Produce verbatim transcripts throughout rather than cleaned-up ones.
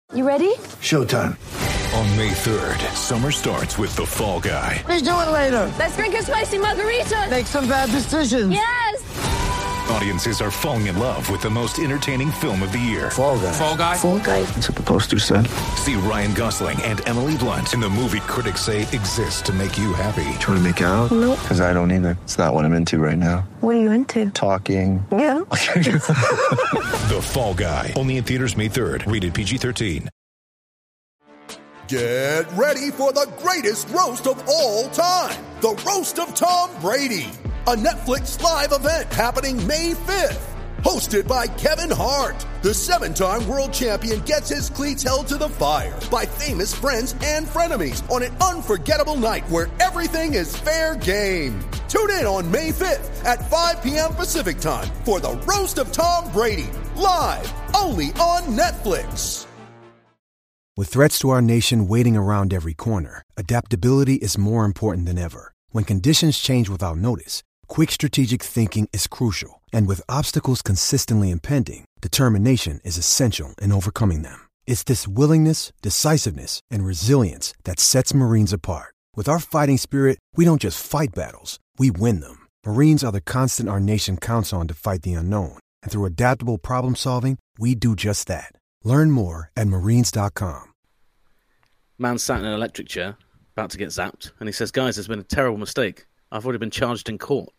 You ready? Showtime. On May third, summer starts with The Fall Guy. Let's do it later. Let's drink a spicy margarita. Make some bad decisions. Yes! Audiences are falling in love with the most entertaining film of the year. Fall Guy. Fall Guy? Fall Guy. That's what the poster said. See Ryan Gosling and Emily Blunt in the movie critics say exists to make you happy. Trying to make it out? Nope. Because I don't either. It's not what I'm into right now. What are you into? Talking. Yeah. The Fall Guy. Only in theaters May third. Rated P G thirteen. Get ready for the greatest roast of all time. The Roast of Tom Brady. A Netflix live event happening May fifth. Hosted by Kevin Hart. The seven-time world champion gets his cleats held to the fire by famous friends and frenemies on an unforgettable night where everything is fair game. Tune in on May fifth at five p.m. Pacific time for the Roast of Tom Brady. Live only on Netflix. With threats to our nation waiting around every corner, adaptability is more important than ever. When conditions change without notice, quick strategic thinking is crucial. And with obstacles consistently impending, determination is essential in overcoming them. It's this willingness, decisiveness, and resilience that sets Marines apart. With our fighting spirit, we don't just fight battles, we win them. Marines are the constant our nation counts on to fight the unknown. And through adaptable problem solving, we do just that. Learn more at marines dot com. Man sat in an electric chair, about to get zapped, and he says, guys, there's been a terrible mistake. I've already been charged in court.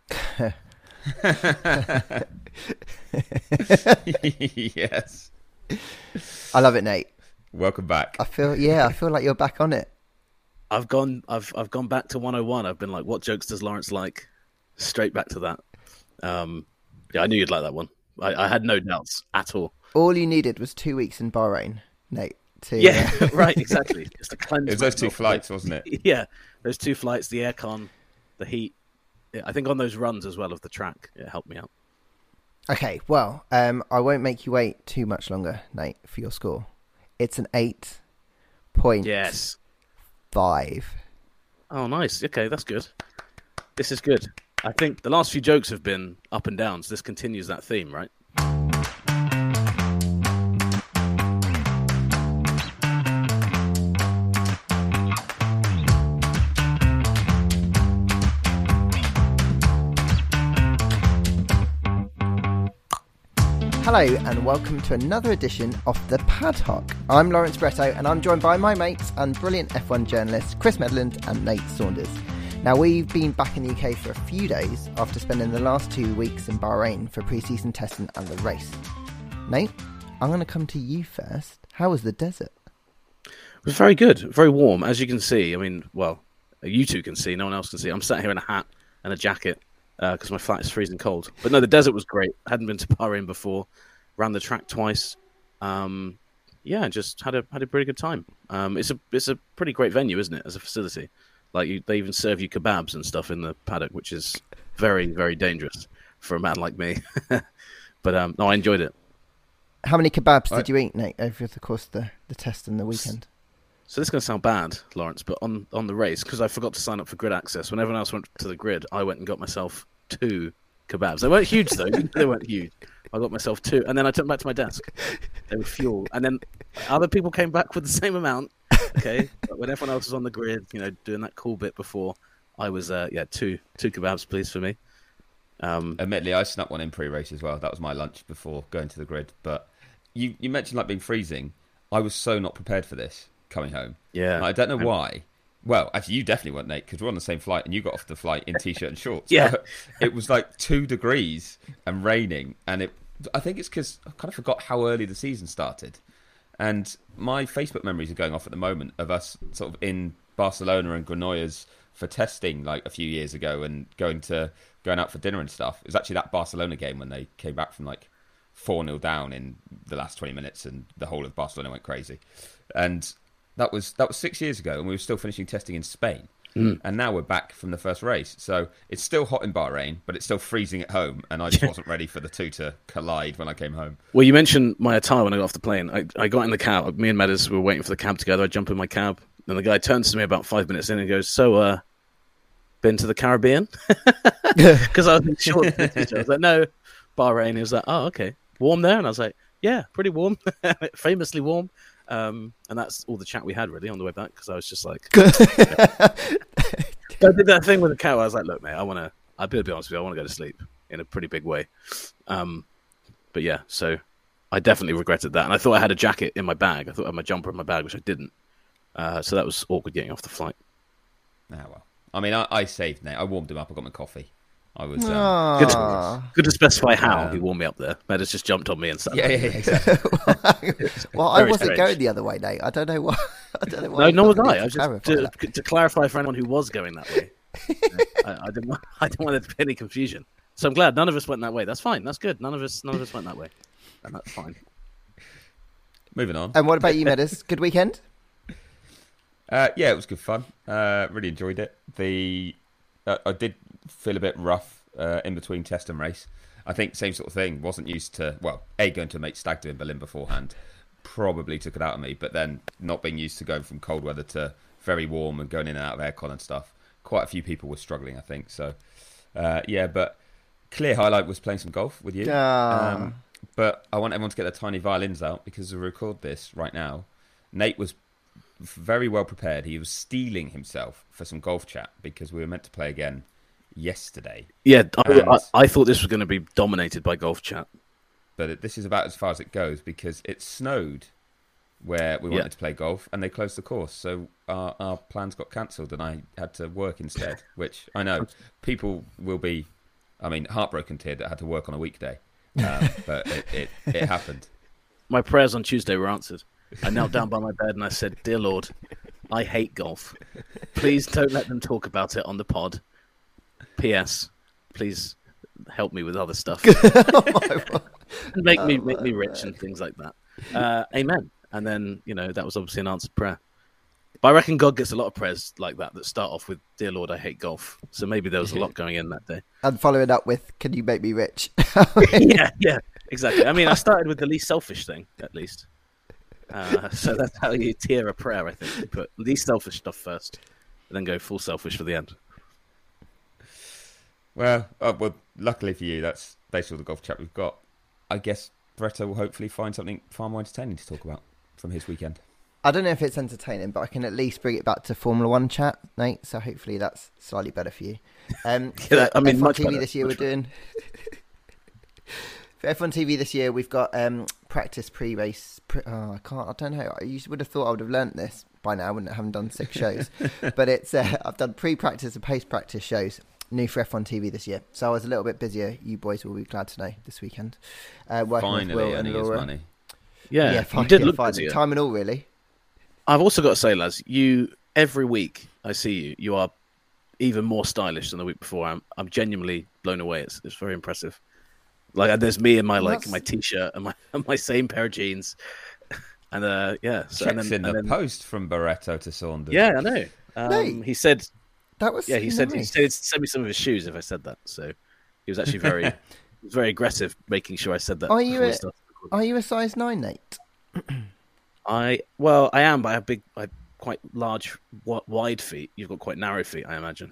Yes. I love it, Nate. Welcome back. I feel, yeah, I feel like you're back on it. I've gone I've I've gone back to one oh one. I've been like, what jokes does Lawrence like? Straight back to that. Um, yeah, I knew you'd like that one. I, I had no doubts at all. All you needed was two weeks in Bahrain, Nate. To, yeah, uh... right, exactly. Just to cleanse. It was those two flights, wasn't it? Yeah, those two flights, the aircon, the heat. Yeah, I think on those runs as well of the track, it helped me out. Okay, well, um, I won't make you wait too much longer, Nate, for your score. It's an eight point yes. five. Oh, nice. Okay, that's good. This is good. I think the last few jokes have been up and down, so this continues that theme, right? Hello and welcome to another edition of The Paddock. I'm Lawrence Bretto and I'm joined by my mates and brilliant F one journalists Chris Medland and Nate Saunders. Now, we've been back in the U K for a few days after spending the last two weeks in Bahrain for pre-season testing and the race. Nate, I'm going to come to you first. How was the desert? It was very good, very warm. As you can see, I mean, well, you two can see, no one else can see. I'm sat here in a hat and a jacket because uh, my flat is freezing cold. But no, the desert was great. I hadn't been to Bahrain before. Ran the track twice. Um, yeah, just had a had a pretty good time. Um, it's a it's a pretty great venue, isn't it, as a facility? Like you, they even serve you kebabs and stuff in the paddock, which is very very dangerous for a man like me. But um, no, I enjoyed it. How many kebabs I... did you eat, Nate, over the course of the, the test and the weekend? So this is going to sound bad, Lawrence, but on, on the race, because I forgot to sign up for grid access, when everyone else went to the grid, I went and got myself two kebabs. They weren't huge, though. They weren't huge. I got myself two, and then I took them back to my desk. They were fuel. And then other people came back with the same amount, okay? But when everyone else was on the grid, you know, doing that cool bit before, I was, uh, yeah, two two kebabs, please, for me. Um, Admittedly, I snuck one in pre-race as well. That was my lunch before going to the grid. But you, you mentioned, like, being freezing. I was so not prepared for this coming home. Yeah. Like, I don't know why. Well, actually, you definitely weren't, Nate, because we're on the same flight, and you got off the flight in t-shirt and shorts. Yeah. But it was like two degrees and raining, and it. I think it's because I kind of forgot how early the season started. And my Facebook memories are going off at the moment of us sort of in Barcelona and Granollers for testing like a few years ago and going to going out for dinner and stuff. It was actually that Barcelona game when they came back from like four nil down in the last twenty minutes and the whole of Barcelona went crazy. And that was that was six years ago, and we were still finishing testing in Spain. Mm. And now we're back from the first race. So it's still hot in Bahrain, but it's still freezing at home. And I just wasn't ready for the two to collide when I came home. Well, you mentioned my attire when I got off the plane. I, I got in the cab. Me and Meadows were waiting for the cab together. I jump in my cab. And the guy turns to me about five minutes in and goes, so, uh, been to the Caribbean? Because I wasn't sure. I was like, no, Bahrain. He was like, oh, okay. Warm there? And I was like, yeah, pretty warm. Famously warm. Um, and that's all the chat we had really on the way back because I was just like, I did that thing with the cow. I was like, look, mate, I want to. I'll be honest with you. I want to go to sleep in a pretty big way. Um, but yeah, so I definitely regretted that, and I thought I had a jacket in my bag. I thought I had my jumper in my bag, which I didn't. Uh, so that was awkward getting off the flight. Ah, well. I mean, I, I saved Nate. I warmed him up. I got my coffee. I was um, Aww. Good to, good to specify how Um, he warmed me up there. Matters just jumped on me and sat. yeah, yeah, yeah, exactly. Well, I Very wasn't strange. going the other way, Nate. I don't know why. I don't know why. No, you nor was felt the I. need I was just clarify to, that. to clarify for anyone who was going that way. I, I didn't. Want, I didn't want there to be any confusion. So I'm glad none of us went that way. That's fine. That's good. None of us. None of us went that way, and that's fine. Moving on. And what about you, Meadows? Good weekend? Uh, yeah, it was good fun. Uh, really enjoyed it. The uh, I did feel a bit rough uh, in between test and race. I think same sort of thing. Wasn't used to well, a going to a mate stag do in Berlin beforehand, probably took it out of me. But then not being used to going from cold weather to very warm and going in and out of aircon and stuff. Quite a few people were struggling, I think. So uh, yeah, but clear highlight was playing some golf with you. Ah. Um, but I want everyone to get their tiny violins out because we record this right now. Nate was very well prepared. He was steeling himself for some golf chat because we were meant to play again yesterday. Yeah, I, And- I, I thought this was going to be dominated by golf chat. But it, this is about as far as it goes because it snowed where we wanted Yeah. to play golf and they closed the course. So our, our plans got cancelled and I had to work instead, which I know people will be, I mean, heartbroken to hear that I had to work on a weekday. Um, but it, it, it happened. My prayers on Tuesday were answered. I knelt down by my bed and I said, "Dear Lord, I hate golf. Please don't let them talk about it on the pod. P S. Please help me with other stuff. And make me make me rich and things like that. Uh, amen." And then, you know, that was obviously an answered prayer. But I reckon God gets a lot of prayers like that that start off with, "Dear Lord, I hate golf." So maybe there was a lot going in that day. And following up with, "Can you make me rich?" yeah, yeah, exactly. I mean, I started with the least selfish thing, at least. Uh, so that's how you tier a prayer, I think. You put least selfish stuff first, and then go full selfish for the end. Well, uh, well, luckily for you, that's basically all the golf chat we've got. I guess Bretto will hopefully find something far more entertaining to talk about from his weekend. I don't know if it's entertaining, but I can at least bring it back to Formula One chat, Nate. So hopefully that's slightly better for you. Um, Yeah, that- I mean, F one much T V better, this year much we're doing. For F one T V this year, we've got um, practice pre-race. Pre- oh, I can't. I don't know. I used, would have thought I would have learnt this by now. I wouldn't have done six shows, but it's uh, I've done pre-practice and post-practice shows. New for F one T V this year, so I was a little bit busier. You boys will be glad to know this weekend. Uh, working with Finally Will and earning his Laura. money. Yeah, yeah, you fine, did yeah, look fine. busier. Time and all, really. I've also got to say, lads, you every week I see you, you are even more stylish than the week before. I'm I'm genuinely blown away. It's it's very impressive. Like there's me in my like That's- my t-shirt and my and my same pair of jeans, and uh yeah, so, Checks and then, in the and then, post from Barretto to Saunders. yeah, I know. Um, No. He said, That was yeah, he said he nice. said send me some of his shoes if I said that. So he was actually very he was very aggressive, making sure I said that. Are you before we a- started. Are you a size nine, Nate? I well, I am, but I have big, I have quite large, wi- wide feet. You've got quite narrow feet, I imagine.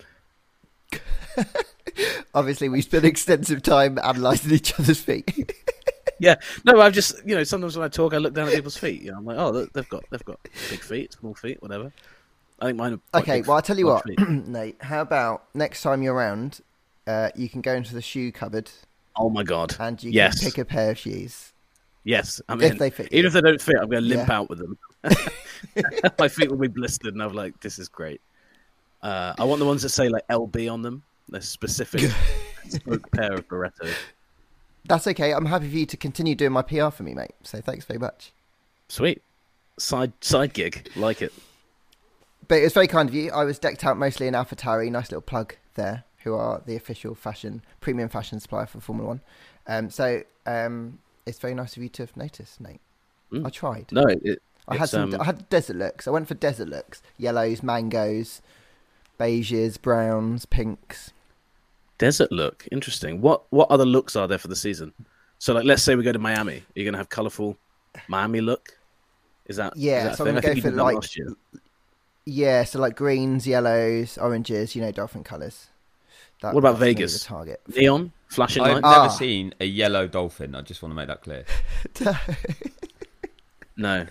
Obviously, we spent extensive time analysing each other's feet. Yeah, no, I've just you know sometimes when I talk, I look down at people's feet. You know, I'm like, oh, look, they've got they've got big feet, small feet, whatever. I think mine are quite Okay, big, well, I'll tell you large what, feet. Nate. How about next time you're around, uh, you can go into the shoe cupboard Oh my god! and you yes, can pick a pair of shoes. yes. I if mean, they fit even you. if they don't fit, I'm going to limp Yeah. out with them. My feet will be blistered, and I'm like, this is great. Uh, I want the ones that say like L B on them. They're specific bespoke pair of Barretto. That's okay. I'm happy for you to continue doing my P R for me, mate. So thanks very much. Sweet side side gig, like it. But it was very kind of you. I was decked out mostly in AlphaTauri. Nice little plug there, who are the official fashion, premium fashion supplier for Formula One. Um, so um, it's very nice of you to have noticed, Nate. Mm. I tried. No, it, I had it's, some. um, I had desert looks. I went for desert looks: yellows, mangoes, beiges, browns, pinks. Desert look, interesting. What what other looks are there for the season? So, like, let's say we go to Miami. Are you going to have colourful Miami look? Is that Yeah, Is that a so thing? I'm I gonna think go you for did that like last year. yeah, so like greens, yellows, oranges. You know, dolphin colours. That, What about that's gonna be Vegas? The target. Neon, flashing I've lights. never Ah. seen a yellow dolphin. I just want to make that clear. No.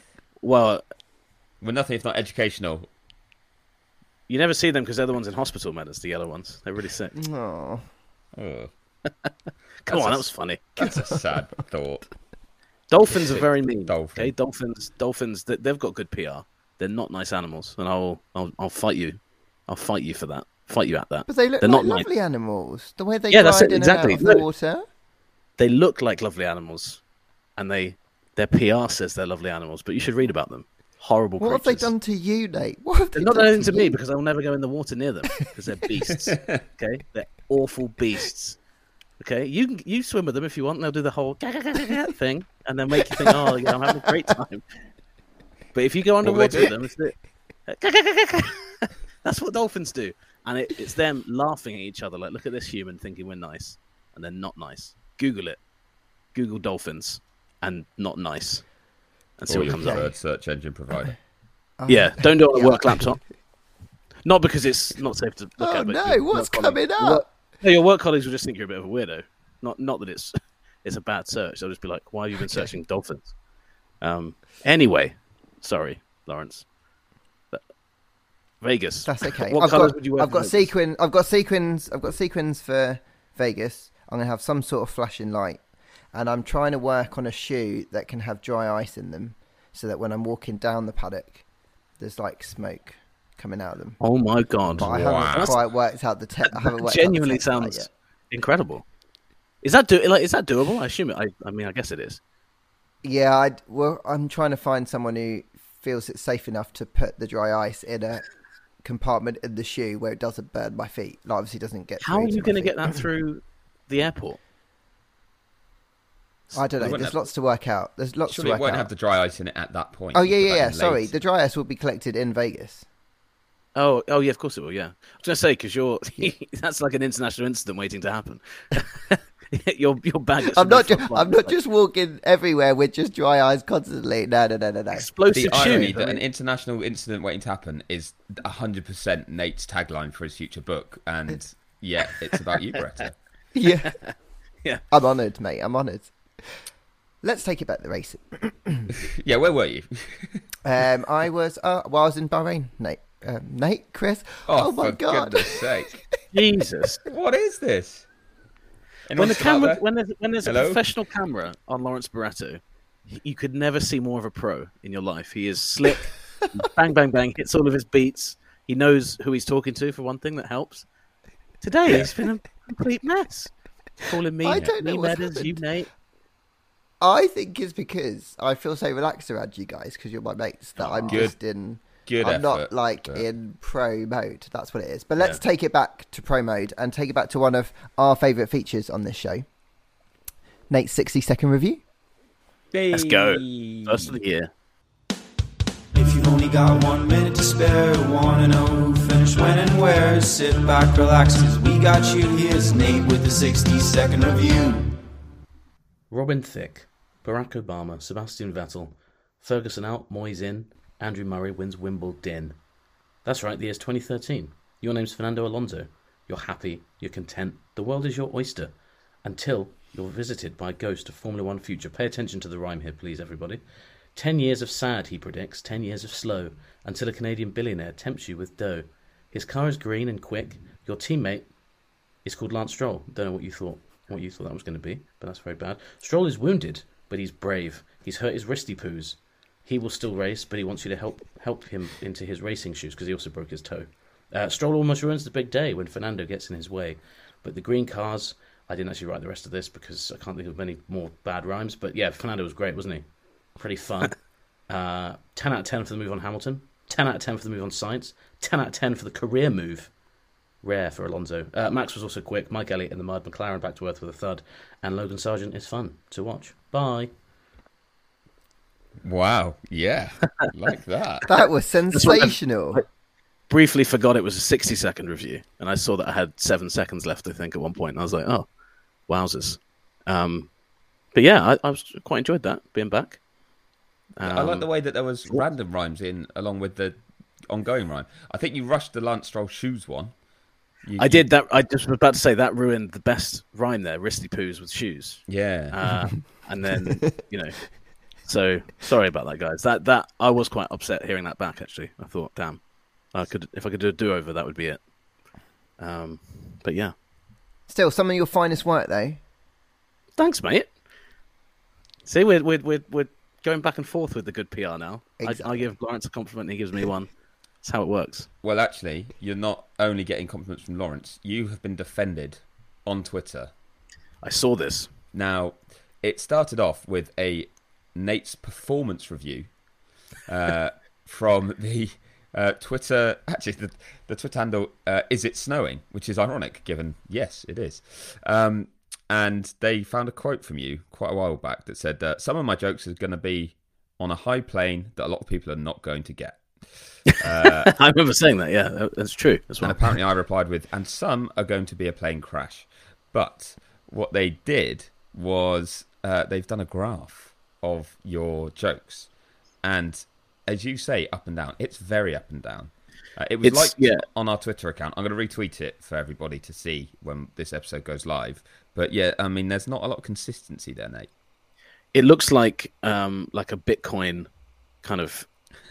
well, Well, nothing if not educational. you never see them because they're the ones in hospital, Meadows, the yellow ones. They're really sick. Oh. Oh, Come That's on, a- that was funny. that's a sad thought. Dolphins are very mean. Dolphin. Okay, dolphins, dolphins, they- they've got good P R. They're not nice animals, and I'll, I'll, I'll fight you. I'll fight you for that. Fight you at that. But they look They're like not lovely nice. animals. The way they Yeah, glide that's it, in exactly. and out of the Look. water. They look like lovely animals, and they, their P R says they're lovely animals. But you should read about them. Horrible What have creatures. they done to you, Nate? What have they They're not done done anything to me you? because I'll never go in the water near them because they're beasts. Okay, they're awful beasts. Okay, you can you swim with them if you want. And they'll do the whole thing, and they'll make you think, "Oh, yeah, I'm having a great time." But if you go will they underwater with do? them, it's the... that's what dolphins do, and it, it's them laughing at each other. Like, look at this human thinking we're nice, and they're not nice. Google it. Google dolphins and not nice, and see Or what your comes up. preferred search engine provider. Yeah, don't do it on a Yeah. work laptop. Not because it's not safe to look Oh at. but no, your what's work coming colleagues- your work- up? No, your work colleagues will just think you're a bit of a weirdo. Not not that it's it's a bad search. They'll just be like, "Why have you been searching dolphins?" Um. Anyway, sorry, Lawrence. But- Vegas. That's okay. What I've colours got, would you wear I've for got Vegas? sequin. I've got sequins. I've got sequins for Vegas. I'm gonna have some sort of flashing light, and I'm trying to work on a shoe that can have dry ice in them, so that when I'm walking down the paddock, there's like smoke coming out of them. Oh my god! But I Wow. haven't quite worked out the. Te- I haven't worked Genuinely out the tech for that sounds yet. incredible. Is that do like is that doable? I assume it. I, I mean, I guess it is. Yeah, I'd, well, I'm trying to find someone who feels it's safe enough to put the dry ice in a compartment in the shoe where it doesn't burn my feet. Like, obviously, doesn't get. How through are to you my going to feet. get that through the airport? I don't know. wouldn't There's have- lots to work out. There's lots Surely to it work won't out. have the dry ice in it at that point. Oh You yeah, put yeah, that yeah. in Sorry, later. the dry ice will be collected in Vegas. Oh, oh yeah, of course it will. Yeah, I was going to say because you're that's like an international incident waiting to happen. your your bag. I'm not. Ju- I'm not just walking everywhere with just dry eyes constantly. No, no, no, no, no. explosive The irony shoe. that an international incident waiting to happen is one hundred percent Nate's tagline for his future book, and yet it's about you, Greta. Yeah, Yeah. I'm honoured, mate. I'm honoured. Let's take it back to the racing. Yeah, where were you? Um, I was. Uh, well, I was in Bahrain, Nate. Um, Nate, Chris. Oh, my for god. goodness sake. Jesus. What is this? When Anyone the still out camera, there? when there's when there's a Hello? professional camera on Lawrence Barretto, you could never see more of a pro in your life. He is slick, bang, bang, bang, hits all of his beats. He knows who he's talking to for one thing that helps. Today he's been a complete mess. Calling me, I don't know me what's Meadows, you happened. Nate. I think it's because I feel so relaxed around you guys because you're my mates that I'm Good. just in. Good I'm not effort, like but- in pro mode. That's what it is. But let's Yeah. take it back to pro mode and take it back to one of our favourite features on this show. Nate's sixty second review. Let's go. First of the year. If you've only got one minute to spare, wanna know who finished when and where, sit back, relax, cause we got you. Here's Nate with the sixty second review. Robin Thicke, Barack Obama, Sebastian Vettel, Ferguson out, Moyes in, Andrew Murray wins Wimbledon. That's right, the year's twenty thirteen. Your name's Fernando Alonso. You're happy, you're content, the world is your oyster. Until you're visited by a ghost of Formula One future. Pay attention to the rhyme here, please, everybody. Ten years of sad, he predicts, ten years of slow, until a Canadian billionaire tempts you with dough. His car is green and quick. Your teammate is called Lance Stroll. Don't know what you thought, what you thought that was going to be, but that's very bad. Stroll is wounded, but he's brave. He's hurt his wristy poos. He will still race, but he wants you to help help him into his racing shoes because he also broke his toe. Uh, Stroll almost ruins the big day when Fernando gets in his way. But the green cars, I didn't actually write the rest of this because I can't think of many more bad rhymes. But yeah, Fernando was great, wasn't he? Pretty fun. uh, ten out of ten for the move on Hamilton. ten out of ten for the move on Sainz. ten out of ten for the career move. Rare for Alonso. Uh, Max was also quick. Mike Elliott in the mud. McLaren back to earth with a thud. And Logan Sargent is fun to watch. Bye. Wow, yeah, like that. That was sensational. Briefly forgot it was a sixty second review, and I saw that I had seven seconds left, I think, at one point, and I was like, oh, wowzers. Um, but yeah, I, I was quite enjoyed that, being back. Um, I like the way that there was random rhymes in along with the ongoing rhyme. I think you rushed the Lance Stroll shoes one. You, I did that. I just was about to say that ruined the best rhyme there, wristy poos with shoes. Yeah. Uh, and then, you know, So sorry about that, guys. That that I was quite upset hearing that back. Actually, I thought, damn, I could if I could do a do-over, that would be it. Um, but yeah. Still, some of your finest work, though. Thanks, mate. See, we're we're we're, we're going back and forth with the good P R now. Exactly. I, I give Lawrence a compliment, and he gives me one. That's how it works. Well, actually, you're not only getting compliments from Lawrence. You have been defended on Twitter. I saw this. Now, it started off with a Nate's performance review uh, from the uh, Twitter. Actually, the, the Twitter handle uh, is it snowing, which is ironic, given yes, it is. Um, and they found a quote from you quite a while back that said uh, some of my jokes are going to be on a high plane that a lot of people are not going to get. Uh, I remember saying that. Yeah, that's true. That's and apparently, I replied with, "And some are going to be a plane crash." But what they did was uh, they've done a graph of your jokes, and as you say, up and down. It's very up and down. Uh, it was it's, like yeah. on our Twitter account. I'm going to retweet it for everybody to see when this episode goes live. But yeah, I mean, there's not a lot of consistency there, Nate. It looks like um, like a Bitcoin kind of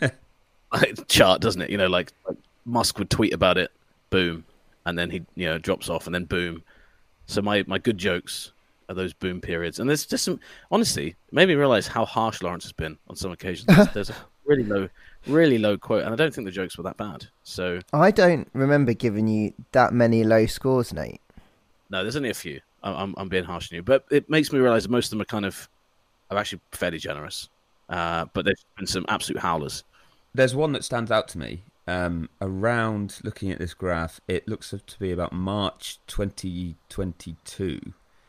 chart, doesn't it? You know, like, like Musk would tweet about it, boom, and then he you know drops off, and then boom. So my, my good jokes are those boom periods, and there's just some honestly it made me realize how harsh Lawrence has been on some occasions. There's, there's a really low, really low quote, and I don't think the jokes were that bad. So I don't remember giving you that many low scores, Nate. No, there's only a few. I'm I'm being harsh on you, but it makes me realize that most of them are kind of are actually fairly generous. Uh, but there's been some absolute howlers. There's one that stands out to me. Um, around looking at this graph, it looks to be about March twenty twenty-two,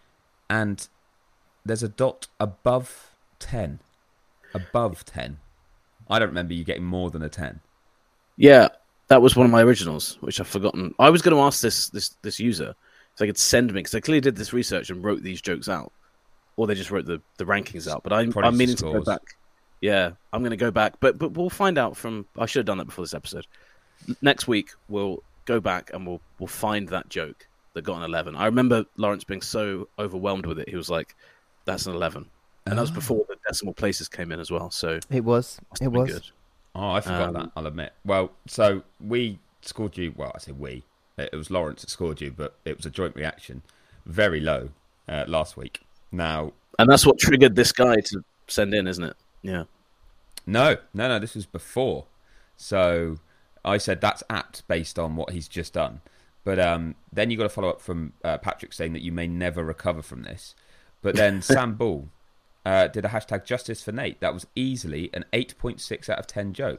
and there's a dot above ten. Above ten. I don't remember you getting more than a ten. Yeah, that was one of my originals, which I've forgotten. I was going to ask this this this user if they could send me, because they clearly did this research and wrote these jokes out, or they just wrote the, the rankings out. But I'm, I'm meaning scores. to go back. Yeah, I'm going to go back, but but we'll find out from. I should have done that before this episode. Next week we'll go back and we'll we'll find that joke that got an eleven. I remember Lawrence being so overwhelmed with it. He was like, "That's an eleven," and oh. that was before the decimal places came in as well. So it was. It was. Good. Oh, I forgot um, that. I'll admit. Well, so we scored you. Well, I say we. It was Lawrence that scored you, but it was a joint reaction, very low uh, last week. Now, and that's what triggered this guy to send in, isn't it? Yeah. No, no, no. This was before. So I said that's apt based on what he's just done. But um, then you got a follow up from uh, Patrick saying that you may never recover from this. But then Sam Bull uh, did a hashtag justice for Nate. That was easily an eight point six out of ten joke.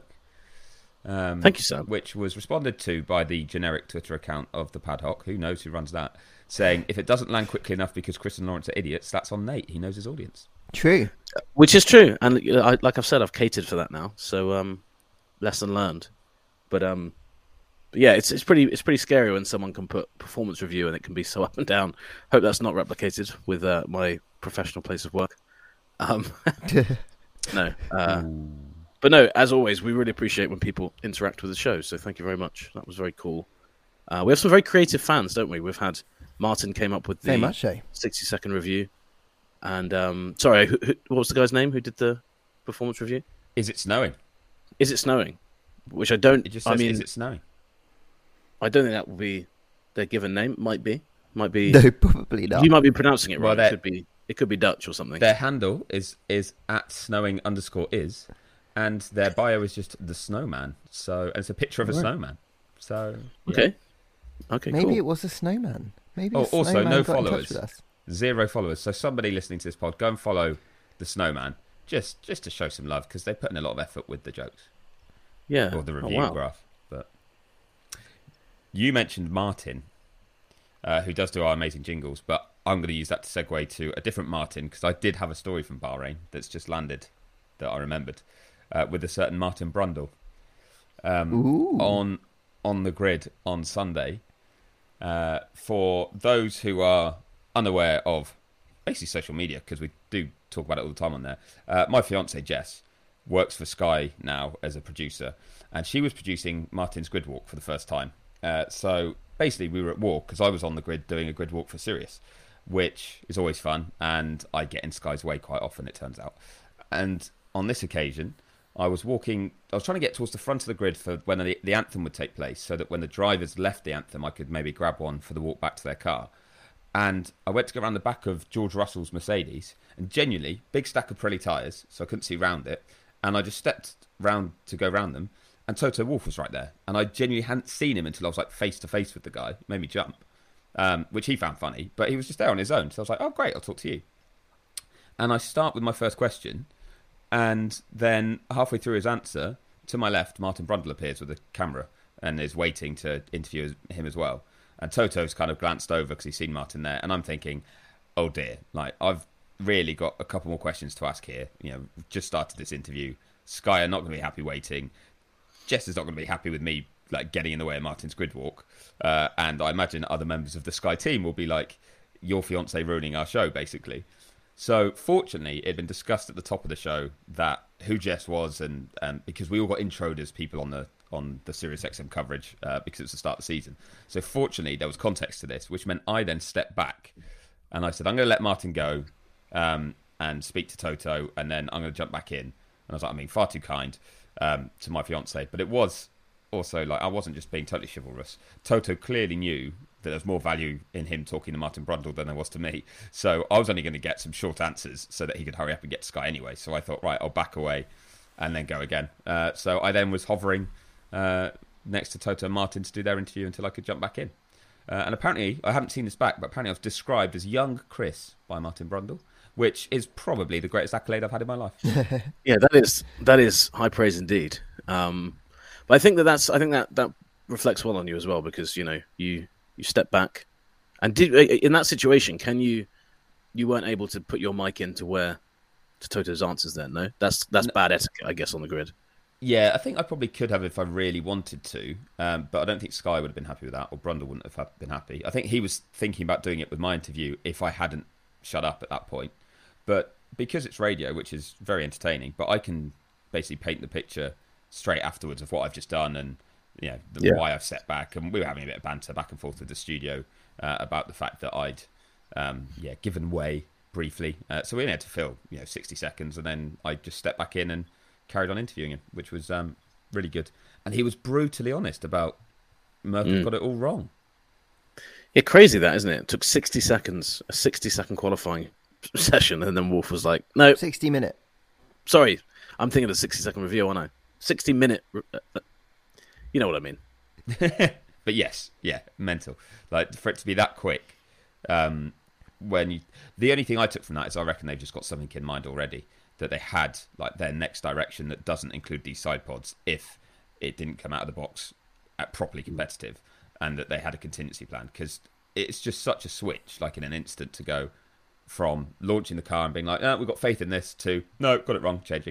Um, Thank you, Sam. Which was responded to by the generic Twitter account of the Padhock. Who knows who runs that? Saying if it doesn't land quickly enough because Chris and Lawrence are idiots, that's on Nate. He knows his audience. True. Which is true, and I, like I've said, I've catered for that now. So, um, lesson learned. But um, but yeah, it's it's pretty it's pretty scary when someone can put performance review and it can be so up and down. Hope that's not replicated with uh, my professional place of work. Um, no, uh, but no. As always, we really appreciate when people interact with the show. So thank you very much. That was very cool. Uh, we have some very creative fans, don't we? We've had Martin came up with the very much so. sixty second review. And um, sorry, who, who, what was the guy's name who did the performance review? Is it snowing? Is it snowing? Which I don't. It just says, I mean, is it snowing? I don't think that will be their given name. Might be, might be. No, probably not. You might be pronouncing it well, right. It could be. It could be Dutch or something. Their handle is is at snowing underscore is, and their bio is just the snowman. So and it's a picture of a right. snowman. So yeah. okay, okay. Maybe cool. it was a snowman. Maybe. Oh, a snowman also no got followers. in touch with us. Zero followers. So somebody listening to this pod, go and follow the snowman just just to show some love because they put in a lot of effort with the jokes. Yeah. Or the review oh, wow. graph. But you mentioned Martin, uh, who does do our amazing jingles, but I'm going to use that to segue to a different Martin because I did have a story from Bahrain that's just landed that I remembered uh, with a certain Martin Brundle um, on on the grid on Sunday. Uh, for those who are unaware of basically social media, because we do talk about it all the time on there, uh, my fiancée Jess works for Sky now as a producer, and she was producing Martin's grid walk for the first time. Uh, so basically we were at war because I was on the grid doing a grid walk for Sirius, which is always fun, and I get in Sky's way quite often, it turns out. And on this occasion, I was walking, I was trying to get towards the front of the grid for when the, the anthem would take place, so that when the drivers left the anthem, I could maybe grab one for the walk back to their car. And I went to go around the back of George Russell's Mercedes, and genuinely, big stack of Pirelli tyres, so I couldn't see round it. And I just stepped round to go round them, and Toto Wolff was right there. And I genuinely hadn't seen him until I was like face to face with the guy. It made me jump, um, which he found funny, but he was just there on his own. So I was like, oh, great, I'll talk to you. And I start with my first question. And then halfway through his answer, to my left, Martin Brundle appears with a camera and is waiting to interview him as well. And Toto's kind of glanced over because he's seen Martin there. And I'm thinking, oh dear, like I've really got a couple more questions to ask here. You know, we've just started this interview. Sky are not going to be happy waiting. Jess is not going to be happy with me like getting in the way of Martin's grid walk. Uh, and I imagine other members of the Sky team will be like, your fiance ruining our show, basically. So, fortunately, it had been discussed at the top of the show that who Jess was, and um, because we all got introed as people on the on the SiriusXM coverage uh, because it was the start of the season. So, fortunately, there was context to this, which meant I then stepped back and I said, I'm going to let Martin go um, and speak to Toto, and then I'm going to jump back in. And I was like, I mean, far too kind um, to my fiance, but it was also like I wasn't just being totally chivalrous. Toto clearly knew that there's more value in him talking to Martin Brundle than there was to me. So I was only going to get some short answers so that he could hurry up and get to Sky anyway. So I thought, right, I'll back away and then go again. Uh, so I then was hovering uh, next to Toto and Martin to do their interview until I could jump back in. Uh, and apparently, I haven't seen this back, but apparently I was described as young Chris by Martin Brundle, which is probably the greatest accolade I've had in my life. Yeah, that is that is high praise indeed. Um, but I think that that's I think that, that reflects well on you as well, because you know you. You step back, and did in that situation, can you? You weren't able to put your mic in to where to Toto's answers. Then no, that's that's no. Bad etiquette, I guess, on the grid. Yeah, I think I probably could have if I really wanted to, um, but I don't think Sky would have been happy with that, or Brundle wouldn't have been happy. I think he was thinking about doing it with my interview if I hadn't shut up at that point. But because it's radio, which is very entertaining, but I can basically paint the picture straight afterwards of what I've just done and. You know, the, yeah. why I've set back, and we were having a bit of banter back and forth with the studio uh, about the fact that I'd, um, yeah, given way briefly. Uh, so we only had to fill, you know, sixty seconds, and then I just stepped back in and carried on interviewing him, which was um, really good. And he was brutally honest about Merkel mm. got it all wrong. Yeah, crazy that, isn't it? It took sixty seconds, a sixty-second qualifying session, and then Wolff was like, no. sixty minute. Sorry, I'm thinking of a sixty-second review, aren't I? sixty minute... Uh, You know what I mean. But yes, yeah, mental. Like, for it to be that quick, um, when you... The only thing I took from that is I reckon they've just got something in mind already, that they had, like, their next direction that doesn't include these side pods if it didn't come out of the box at properly competitive, and that they had a contingency plan, because it's just such a switch, like, in an instant to go from launching the car and being like, oh, we've got faith in this, to, no, got it wrong, changing.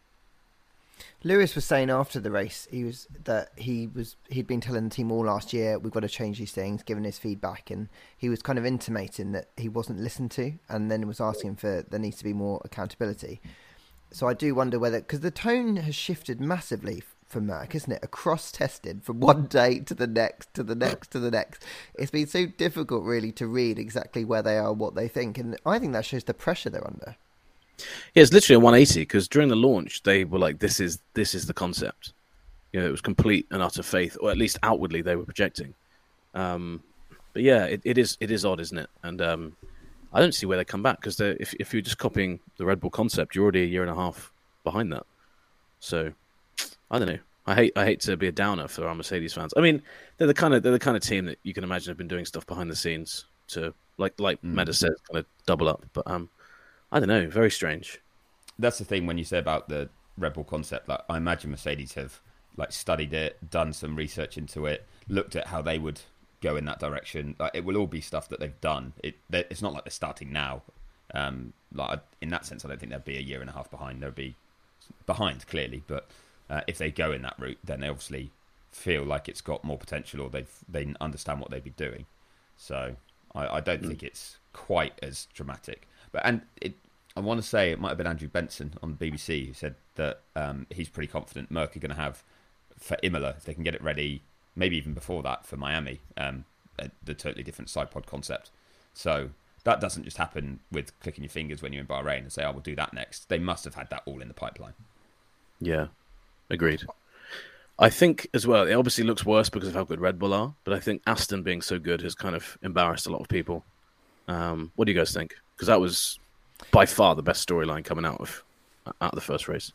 Lewis was saying after the race, he was that he was he'd been telling the team all last year, we've got to change these things, giving his feedback, and he was kind of intimating that he wasn't listened to, and then was asking for there needs to be more accountability. So I do wonder whether, because the tone has shifted massively for Merck, isn't it? Across testing from one day to the next, to the next, to the next. It's been so difficult really to read exactly where they are, what they think, and I think that shows the pressure they're under. Yeah, it's literally a one eighty, because during the launch they were like, "This is this is the concept." You know, it was complete and utter faith, or at least outwardly they were projecting. Um, but yeah, it, it is it is odd, isn't it? And um, I don't see where they come back, because if if you're just copying the Red Bull concept, you're already a year and a half behind that. So I don't know. I hate I hate to be a downer for our Mercedes fans. I mean, they're the kind of they're the kind of team that you can imagine have been doing stuff behind the scenes to, like like mm. Meda said, kind of double up. But um. I don't know, very strange. That's the thing when you say about the Red Bull concept. Like, I imagine Mercedes have like studied it, done some research into it, looked at how they would go in that direction. Like, it will all be stuff that they've done. It it's not like they're starting now. Um, like in that sense, I don't think they'd be a year and a half behind. They'll be behind clearly, but uh, if they go in that route, then they obviously feel like it's got more potential, or they they understand what they'd be doing. So I, I don't mm. think it's quite as dramatic. But and it, I want to say it might have been Andrew Benson on the B B C who said that um, he's pretty confident Merck are going to have for Imola, if they can get it ready, maybe even before that for Miami, um, a, the totally different side pod concept. So that doesn't just happen with clicking your fingers when you're in Bahrain and say, "I will do that next." They must have had that all in the pipeline. Yeah, agreed. I think as well, it obviously looks worse because of how good Red Bull are, but I think Aston being so good has kind of embarrassed a lot of people. Um, what do you guys think? Because that was by far the best storyline coming out of out of the first race.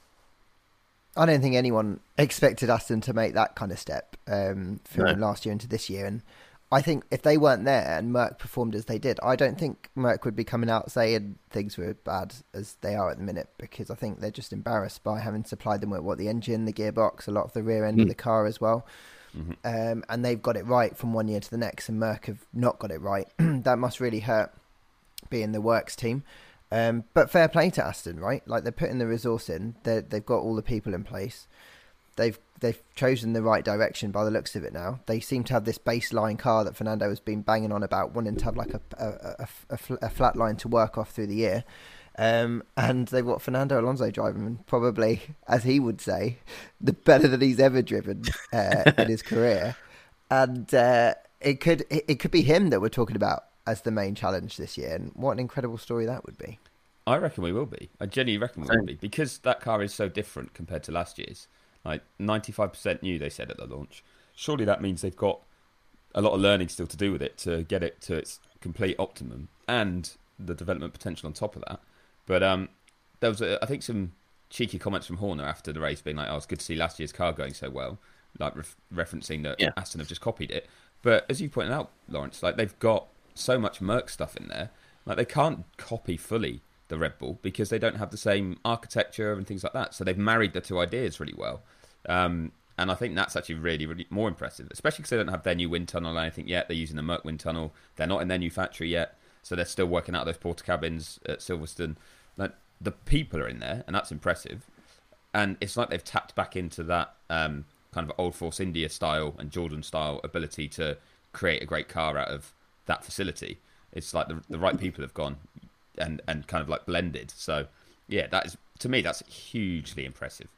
I don't think anyone expected Aston to make that kind of step um, from No. last year into this year. And I think if they weren't there and Merck performed as they did, I don't think Merck would be coming out saying things were bad as they are at the minute, because I think they're just embarrassed by having supplied them with what the engine, the gearbox, a lot of the rear end Mm. of the car as well. Mm-hmm. Um, and they've got it right from one year to the next, and Merck have not got it right. That must really hurt being the works team. Um, but fair play to Aston, right? Like, they're putting the resource in. They're, they've got all the people in place. They've they've chosen the right direction by the looks of it now. They seem to have this baseline car that Fernando has been banging on about, wanting to have like a a, a, a, fl- a flat line to work off through the year. Um, and they've got Fernando Alonso driving, and probably, as he would say, the better that he's ever driven uh, in his career. And uh, it could it, it could be him that we're talking about as the main challenge this year. And what an incredible story that would be. I reckon we will be. I genuinely reckon we will be, because that car is so different compared to last year's. Like ninety-five percent new, they said at the launch. Surely that means they've got a lot of learning still to do with it to get it to its complete optimum, and the development potential on top of that. But um, there was, a, I think, some cheeky comments from Horner after the race, being like, "Oh, it's good to see last year's car going so well," like ref- referencing that Yeah. Aston have just copied it. But as you pointed out, Lawrence, like they've got so much Merc stuff in there, like they can't copy fully the Red Bull because they don't have the same architecture and things like that. So they've married the two ideas really well. Um, and I think that's actually really, really more impressive, especially because they don't have their new wind tunnel or anything yet. They're using the Merc wind tunnel. They're not in their new factory yet. So they're still working out those porta cabins at Silverstone. Like, the people are in there, and that's impressive. And it's like they've tapped back into that um, kind of old Force India style and Jordan style ability to create a great car out of that facility. It's like the, the right people have gone and, and kind of like blended. So, yeah, that is, to me, that's hugely impressive.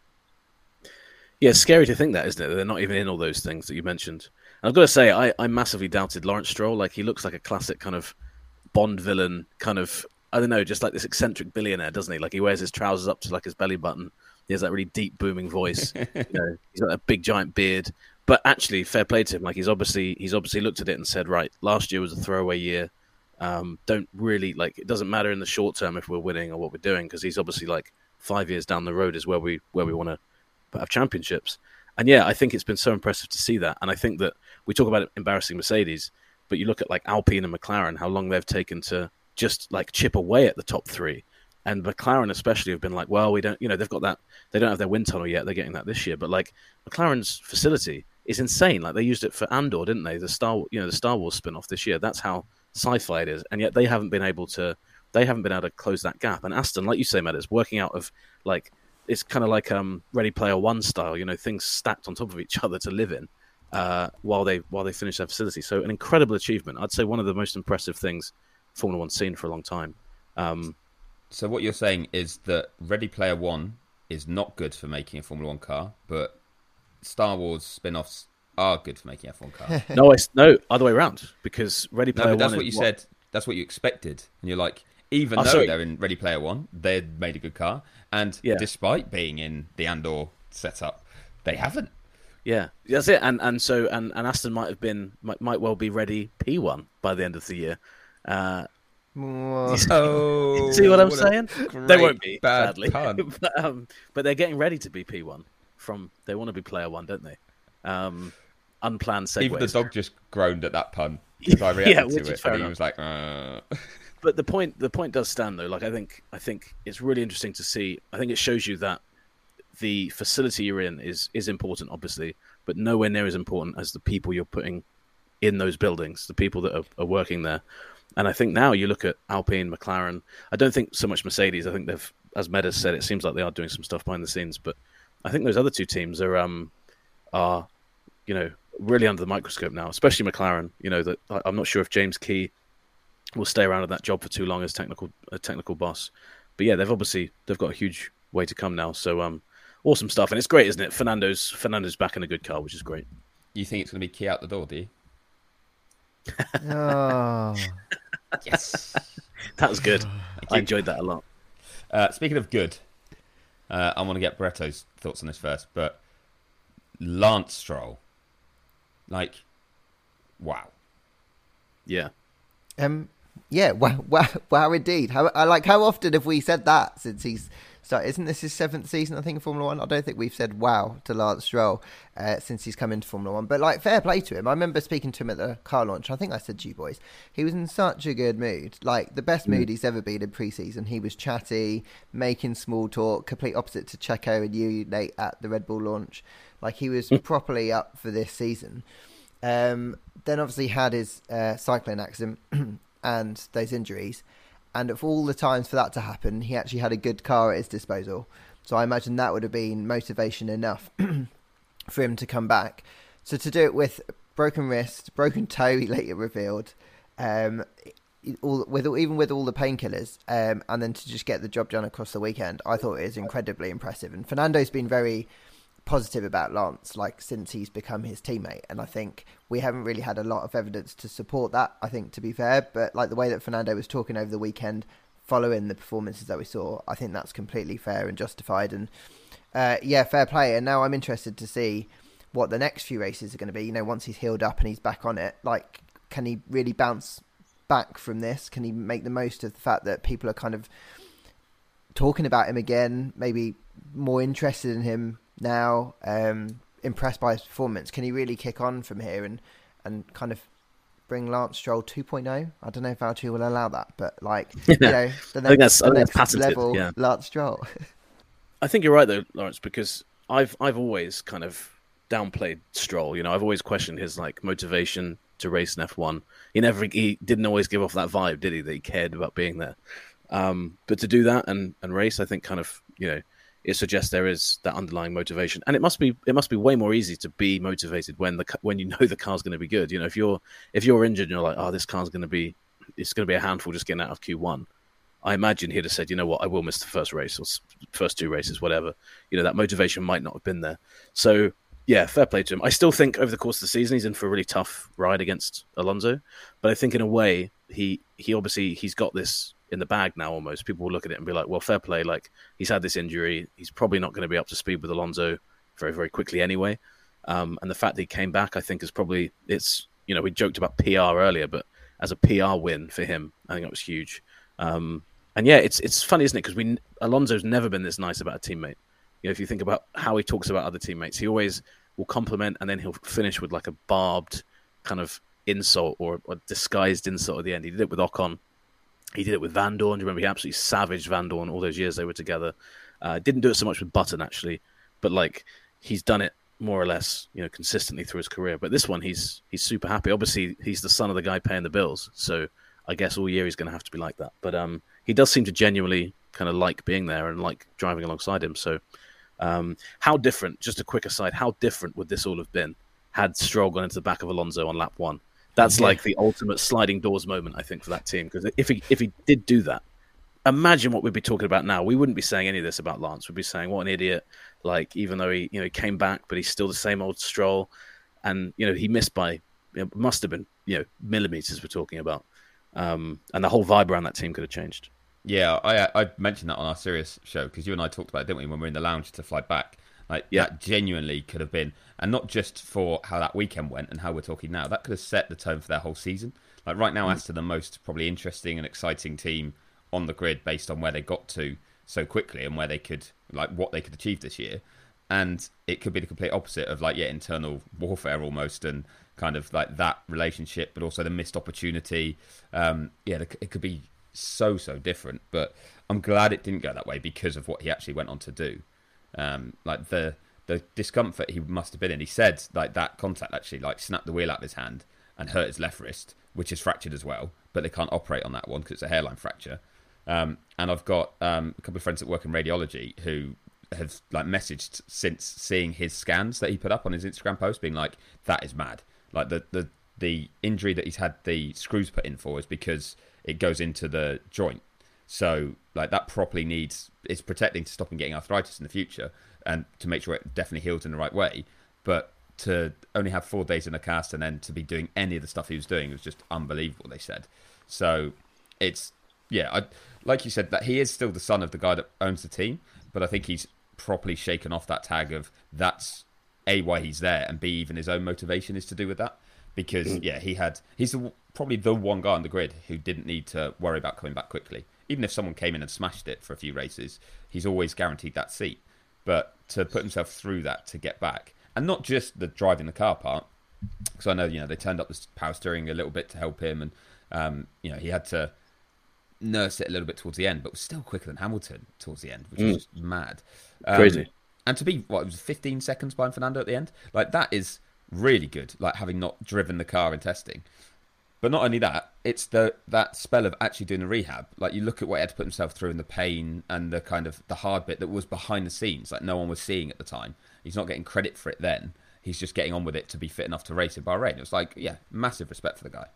Yeah, it's scary to think that, isn't it? They're not even in all those things that you mentioned. And I've got to say, I, I massively doubted Lawrence Stroll. Like, he looks like a classic kind of Bond villain, kind of, I don't know, just like this eccentric billionaire, doesn't he? Like, he wears his trousers up to like his belly button. He has that really deep, booming voice. You know, he's got a big, giant beard. But actually, fair play to him. Like, he's obviously he's obviously looked at it and said, right, last year was a throwaway year. Um, don't really, like, it doesn't matter in the short term if we're winning or what we're doing, because he's obviously like five years down the road is where we where we want to have championships. And yeah, I think it's been so impressive to see that. And I think that we talk about embarrassing Mercedes, but you look at like Alpine and McLaren, how long they've taken to just like chip away at the top three. And McLaren especially have been like, well, we don't, you know, they've got that, they don't have their wind tunnel yet. They're getting that this year. But like McLaren's facility is insane. Like, they used it for Andor, didn't they? The Star, you know, the Star Wars spin-off this year. That's how sci-fi it is. And yet they haven't been able to, they haven't been able to close that gap. And Aston, like you say, Matt, is working out of like, it's kind of like um, Ready Player One style, you know, things stacked on top of each other to live in uh, while they while they finish their facility. So an incredible achievement. I'd say one of the most impressive things Formula One's seen for a long time. Um, So what you're saying is that Ready Player One is not good for making a Formula One car, but Star Wars spin-offs are good for making a F one car. no, I, no, other way around, because Ready No, Player but that's One what you is said. That's what you expected, and you're like, even Oh, though sorry. they're in Ready Player One, they made a good car, and Yeah. despite being in the Andor setup, they haven't. Yeah, that's it. And and so and, and Aston might have been might, might well be ready P one by the end of the year. Uh, Oh, see what I'm what a saying? They great won't be, bad sadly, pun. but, um, but they're getting ready to be P one. From they want to be Player One, don't they? Um, unplanned segues. Even the dog just groaned at that pun because I reacted Yeah, which to is it, fair and he enough. was like, uh... But the point the point does stand though. Like I think I think it's really interesting to see. I think it shows you that the facility you're in is is important, obviously, but nowhere near as important as the people you're putting in those buildings, the people that are, are working there. And I think now you look at Alpine, McLaren. I don't think so much Mercedes. I think they've, as Meadows said, it seems like they are doing some stuff behind the scenes. But I think those other two teams are um are you know really under the microscope now, especially McLaren. You know that I'm not sure if James Key will stay around at that job for too long as technical a technical boss. But yeah, they've obviously they've got a huge way to come now. So um, awesome stuff, and it's great, isn't it? Fernando's Fernando's back in a good car, which is great. You think it's going to be key out the door, do you? Oh, Yes. That was good. I enjoyed that a lot. Uh, speaking of good, uh, I want to get Bretto's thoughts on this first, but Lance Stroll, like, wow. Yeah. um, yeah, wow, wow, wow, indeed. How, I like how often have we said that since he's started? Isn't this his seventh season? I think in Formula One. I don't think we've said wow to Lance Stroll uh, since he's come into Formula One. But like, fair play to him. I remember speaking to him at the car launch. I think I said to you boys, he was in such a good mood, like the best mood he's ever been in pre-season. He was chatty, making small talk, complete opposite to Checo and you, Nate, at the Red Bull launch. Like he was properly up for this season. Um, then obviously had his uh, cycling accident and those injuries. And of all the times for that to happen, he actually had a good car at his disposal. So I imagine that would have been motivation enough for him to come back. So to do it with broken wrist, broken toe, he later revealed, um, all, with even with all the painkillers, um, and then to just get the job done across the weekend, I thought it was incredibly impressive. And Fernando's been very positive about Lance, like since he's become his teammate, and I think we haven't really had a lot of evidence to support that, I think, to be fair, but like the way that Fernando was talking over the weekend following the performances that we saw, I think that's completely fair and justified, and uh, yeah, fair play. And now I'm interested to see what the next few races are going to be, you know, once he's healed up and he's back on it, like can he really bounce back from this? Can he make the most of the fact that people are kind of talking about him again, maybe more interested in him now, um, impressed by his performance? Can he really kick on from here and, and kind of bring Lance Stroll two point oh? I don't know if Valtteri will allow that, but like, you know, the next, I think that's, the I think next that's patented, level yeah. Lance Stroll. I think you're right though, Lawrence, because I've I've always kind of downplayed Stroll. You know, I've always questioned his like motivation to race in F one. He never he didn't always give off that vibe, did he? That he cared about being there. Um, but to do that and, and race, I think kind of, you know, it suggests there is that underlying motivation, and it must be it must be way more easy to be motivated when the when you know the car's going to be good. You know, if you're if you're injured and you're like, oh, this car's going to be it's going to be a handful just getting out of Q one. I imagine he'd have said, you know what, I will miss the first race or first two races, whatever. You know, that motivation might not have been there. So yeah, fair play to him. I still think over the course of the season he's in for a really tough ride against Alonso, but I think in a way he he obviously he's got this in the bag now almost. People will look at it and be like, well, fair play, like he's had this injury, he's probably not going to be up to speed with Alonso very, very quickly anyway. Um, and the fact that he came back, I think is probably, it's, you know, we joked about P R earlier, but as a P R win for him, I think that was huge. Um, and yeah, it's it's funny, isn't it? Because we Alonso's never been this nice about a teammate. You know, if you think about how he talks about other teammates, he always will compliment and then he'll finish with like a barbed kind of insult or a disguised insult at the end. He did it with Ocon. He did it with Van Dorn. Do you remember? He absolutely savaged Van Dorn all those years they were together. Uh, didn't do it so much with Button, actually. But, like, he's done it more or less, you know, consistently through his career. But this one, he's he's super happy. Obviously, he's the son of the guy paying the bills. So I guess all year he's going to have to be like that. But um, he does seem to genuinely kind of like being there and like driving alongside him. So um, how different, just a quick aside, how different would this all have been had Stroll gone into the back of Alonso on lap one? That's yeah. like the ultimate sliding doors moment, I think, for that team. Because if he if he did do that, imagine what we'd be talking about now. We wouldn't be saying any of this about Lance. We'd be saying, what an idiot. Like, even though he, you know, he came back, but he's still the same old Stroll. And, you know, he missed by, you know, must have been, you know, millimeters we're talking about. Um, and the whole vibe around that team could have changed. Yeah, I I mentioned that on our Sirius show, because you and I talked about it, didn't we, when we were in the lounge to fly back. Like, yeah. That genuinely could have been, and not just for how that weekend went and how we're talking now, that could have set the tone for their whole season. Like, right now, mm. Aston, the most probably interesting and exciting team on the grid based on where they got to so quickly and where they could, like, what they could achieve this year. And it could be the complete opposite of, like, yeah, internal warfare almost, and kind of like that relationship, but also the missed opportunity. Um, yeah, it could be so, so different. But I'm glad it didn't go that way because of what he actually went on to do. Um, like the the discomfort he must have been in. He said like that contact actually like snapped the wheel out of his hand and hurt his left wrist, which is fractured as well. But they can't operate on that one because it's a hairline fracture. Um, and I've got um, a couple of friends that work in radiology who have like messaged since seeing his scans that he put up on his Instagram post, being like, "That is mad." Like the the the injury that he's had the screws put in for is because it goes into the joint. So, like, that properly needs, it's protecting to stop him getting arthritis in the future and to make sure it definitely heals in the right way. But to only have four days in a cast and then to be doing any of the stuff he was doing was just unbelievable, they said. So it's, yeah, I, like you said, that he is still the son of the guy that owns the team, but I think he's properly shaken off that tag of that's A, why he's there, and B, even his own motivation is to do with that. Because, mm. yeah, he had, he's the, probably the one guy on the grid who didn't need to worry about coming back quickly. Even if someone came in and smashed it for a few races, he's always guaranteed that seat. But to put himself through that to get back, and not just the driving the car part, because I know, you know, they turned up the power steering a little bit to help him, and, um, you know, he had to nurse it a little bit towards the end, but was still quicker than Hamilton towards the end, which mm. was just mad. Um, Crazy. And to be, what, it was fifteen seconds behind Fernando at the end? Like, that is really good, like, having not driven the car in testing. But not only that, it's the that spell of actually doing the rehab. Like, you look at what he had to put himself through and the pain and the kind of the hard bit that was behind the scenes, like no one was seeing at the time. He's not getting credit for it then. He's just getting on with it to be fit enough to race in Bahrain. It was like, yeah, massive respect for the guy.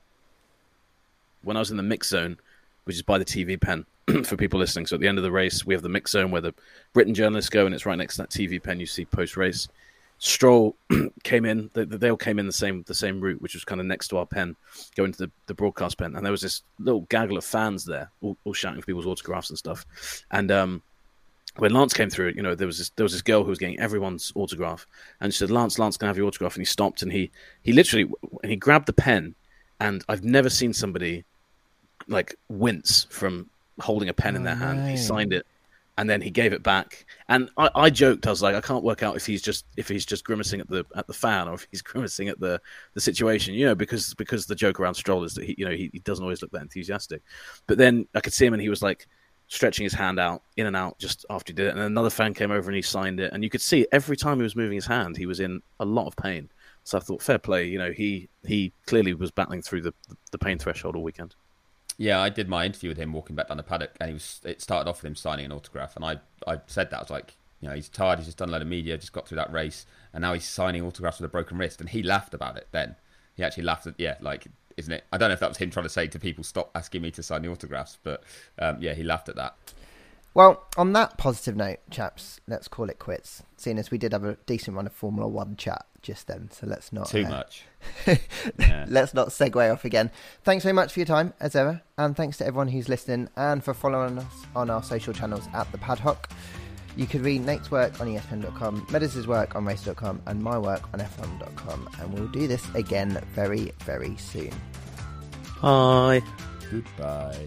When I was in the mix zone, which is by the T V pen for people listening, so at the end of the race, we have the mix zone where the Britain journalists go, and it's right next to that T V pen you see post-race. Stroll came in, they, they all came in the same the same route, which was kind of next to our pen, going to the, the broadcast pen. And there was this little gaggle of fans there, all, all shouting for people's autographs and stuff. And um, when Lance came through, you know, there was this, there was this girl who was getting everyone's autograph. And she said, Lance, Lance, can I have your autograph? And he stopped and he, he literally, and he grabbed the pen. And I've never seen somebody like wince from holding a pen in their hand. He signed it. And then he gave it back, and I, I joked. I was like, I can't work out if he's just if he's just grimacing at the at the fan or if he's grimacing at the, the situation, you know, because because the joke around Stroll is that he you know he, he doesn't always look that enthusiastic. But then I could see him, and he was like stretching his hand out in and out just after he did it. And then another fan came over and he signed it, and you could see every time he was moving his hand, he was in a lot of pain. So I thought, fair play, you know, he he clearly was battling through the the pain threshold all weekend. Yeah, I did my interview with him walking back down the paddock, and he was. It started off with him signing an autograph, and I, I said that I was like, you know, he's tired, he's just done a load of media, just got through that race, and now he's signing autographs with a broken wrist, and he laughed about it. Then he actually laughed at, yeah, like, isn't it? I don't know if that was him trying to say to people, stop asking me to sign the autographs, but um, yeah, he laughed at that. Well, on that positive note, chaps, let's call it quits. Seeing as we did have a decent run of Formula One chat just then, so let's not too uh, much. yeah. Let's not segue off again. Thanks very much for your time, as ever, and thanks to everyone who's listening and for following us on our social channels at the Padhock. You can read Nate's work on E S P N dot com, Meadows' work on race dot com, and my work on F one dot com, and we'll do this again very, very soon. Bye. Goodbye.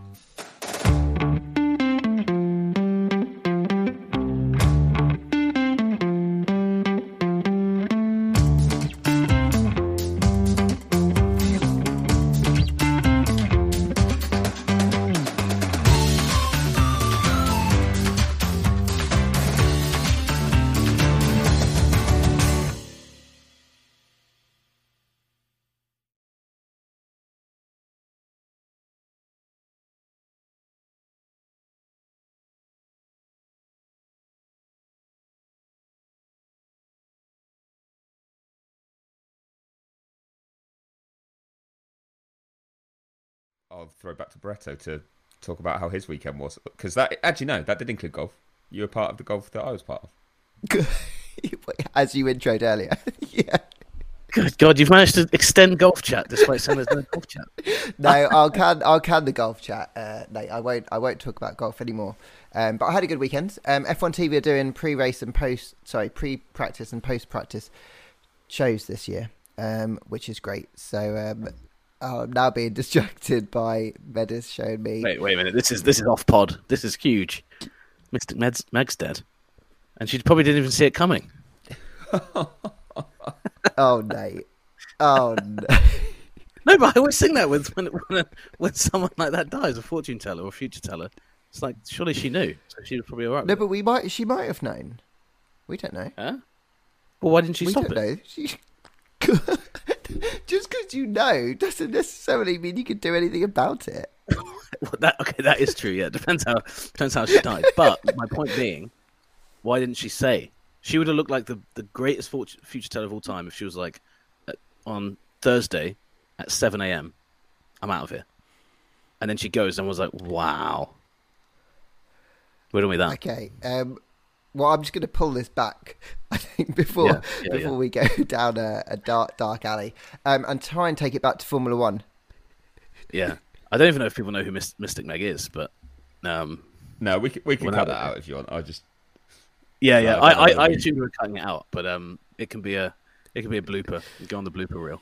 I'll throw back to Bretto to talk about how his weekend was. Because that, actually, no, that did include golf. You were part of the golf that I was part of. As you introed earlier. yeah. Good God, you've managed to extend golf chat despite saying there's no golf chat. No, I'll can I'll can the golf chat. Uh, Nate, I won't I won't talk about golf anymore. Um, but I had a good weekend. Um, F one T V are doing pre-race and post, sorry, pre-practice and post-practice shows this year, um, which is great. So um, I'm now being distracted by Meadows showing me. Wait, wait a minute. This is this is off pod. This is huge. Mister Meg's, Meg's dead, and she probably didn't even see it coming. Oh, Nate. Oh, no. No, but I always sing that with when, when when someone like that dies, a fortune teller or a future teller. It's like, surely she knew, so she was probably all right. No, but we might. She might have known. We don't know. Huh? Well, why didn't she we stop don't it? Know. She... Just because you know doesn't necessarily mean you can do anything about it. Well, that, okay, that is true. Yeah, depends how depends how she died. But my point being, why didn't she say? She would have looked like the, the greatest future teller of all time if she was like, on Thursday at seven a.m, I'm out of here. And then she goes and was like, wow. Where do we that? Okay. Um, well, I'm just going to pull this back, I think, before Yeah, yeah, before yeah. we go down a, a dark, dark alley, um, and try and take it back to Formula One. Yeah, I don't even know if people know who Myst- Mystic Meg is, but um, No, we can, we can Well, cut no, that okay. out if you want. I just yeah, yeah. No, I, no, I, no, I we- assume we were cutting it out, but um, it can be a it can be a blooper. Go on the blooper reel.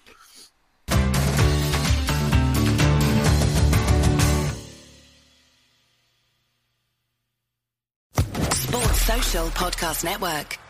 Sports Social Podcast Network.